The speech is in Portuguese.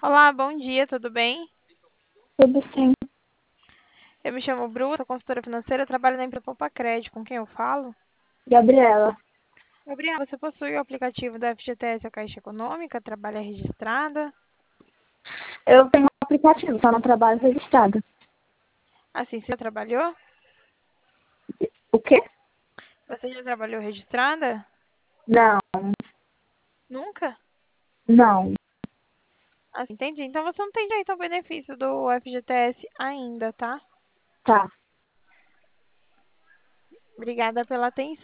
Olá, bom dia, tudo bem? Tudo sim. Eu me chamo Bru, sou consultora financeira, trabalho na empresa Poupa Crédito. Com quem eu falo? Gabriela, Gabriela, você possui o aplicativo da FGTS, a Caixa Econômica? Trabalha registrada? eu tenho um aplicativo, só não trabalho registrado. Assim, você já trabalhou? O quê? Você já trabalhou registrada? Não, Nunca? não. Assim, entendi. Então você não tem direito ao benefício do FGTS ainda, tá? Tá. Obrigada pela atenção.